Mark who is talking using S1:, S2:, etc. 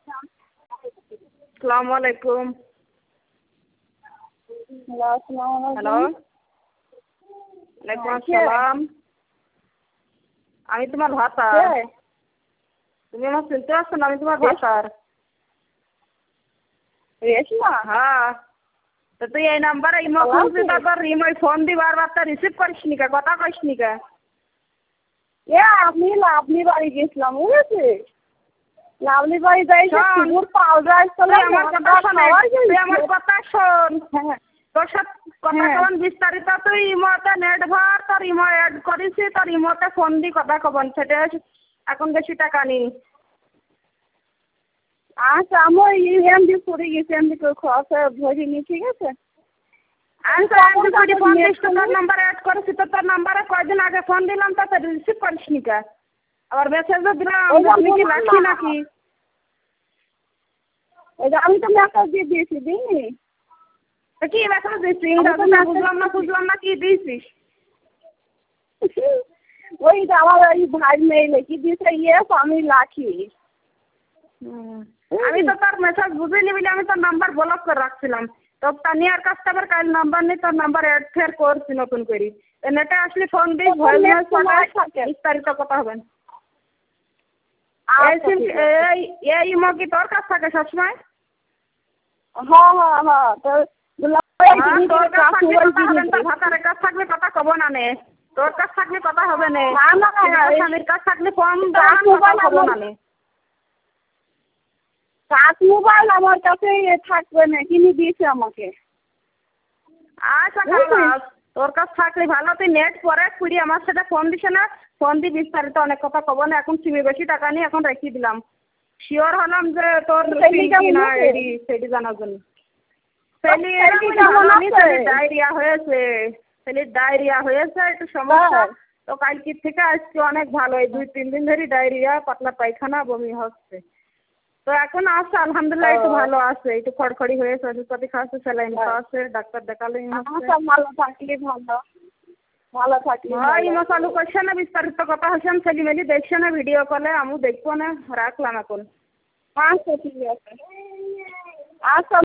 S1: আসসালামু আলাইকুম। হ্যালো, ওয়ালাইকুম আসসালাম। আমি তোমার ভাতার। তুমি আমার শুনতে পাচ্ছ না? আমি তোমার ভাতার।
S2: রেশমা?
S1: হ্যাঁ। তো তুই এই নাম্বারে ইমো খুলছি, তারপর ইমোয় ফোন দি বারবার, তা রিসিভ করিস নি কা, কথা কইস নি কা?
S2: আমি লাভলি বাড়ি গেছিলাম, বুঝেছি। লাভলি বাড়ি যাই কুকুর পাউডার
S1: আমার কথা শোন। তুই আমার কথা শোন।
S2: হ্যাঁ
S1: তোর সাথে কথা কন বিস্তারিত। তুই ইমোতে নেট ভর, তোর ইমো অ্যাড করিস, তোর ইমোতে ফোন দি কথা কবন, সেটা এখন বেশি টাকা নি।
S2: আচ্ছা, আমার এমবি পড়ে গেছে, এমবি খরচা ধরিনি, ঠিক আছে।
S1: ফোন দিস তো, তোর নাম্বারে অ্যাড করেছি তো, তোর নাম্বারে কয়দিন আগে ফোন দিলাম, তো রিসিভ করিস নি কা? আবার মেসেজও দিলাম, আমি কি রাখি নাকি?
S2: আমি তো মেসেজ দিয়ে দিয়েছি, দিইনি?
S1: কি মেসেজ দিচ্ছিস? বুঝলাম না কি দিয়েছিস?
S2: ওই আমার ওই ভাই মেয়ে কি দিয়েছে, আমি লাখি।
S1: আমি তো তোর মেসেজ বুঝিনি বলে আমি তোর নাম্বার ব্লক করে রাখছিলাম। তো তানিয়ার কাছ থেকে কাল নাম্বার নিয়ে তোর নাম্বার অ্যাড ফের করছি নতুন করে। নেটে আসলে ফোন দিস, বিস্তারিত কথা হবে। এই ইমো কি তোর কাছ থাকে সবসময়?
S2: হ্যাঁ
S1: তোর কাছ থাকলে কথা হবে, তোর ভাতারের কাছ থাকলে কথা কব না নে। তোর কাছ থাকলে কথা হবে না। স্বামীর কাছ থাকলে ফোন কথা কব না নে।
S2: কাজ মোবাইল আমার কাছে থাকবে না, কিনে দিয়েছে আমাকে।
S1: আচ্ছা খালাস, তোর কাছ থাকলে ভালো। তুই নেট পরে খুঁড়ি আমার সাথে ফোন দিছে না, ফোন দিয়ে বিস্তারিত অনেক কথা কব না। এখন সিমে বেশি টাকা নিয়ে এখন রেখে দিলাম। শিওর হলাম যে তোর না সেটি জানার জন্য। ডায়রিয়া হয়েছে, ডায়রিয়া হয়েছে, একটু সমস্যা। তো কালকে থেকে আজকে অনেক ভালো। এই 2-3 দিন ধরে ডায়রিয়া, পাতলা পায়খানা, বমি হচ্ছে। তো এখন আছে আলহামদুলিল্লাহ, একটু ভালো আছে। একটু খড়খড়ি হয়েছে, ওষুধপাতি খাওয়াচ্ছে, স্যালাইন খাওয়াচ্ছে, ডাক্তার দেখালেই
S2: ভালো থাকলে ভালো থাকলে
S1: ইমো চালু করছে না, বিস্তারিত কথা হচ্ছে, ছেলে মেলি দেখছে না, ভিডিও কলে আমু দেখবো না। রাখলাম এখন।
S2: আচ্ছা ঠিক আছে। আচ্ছা।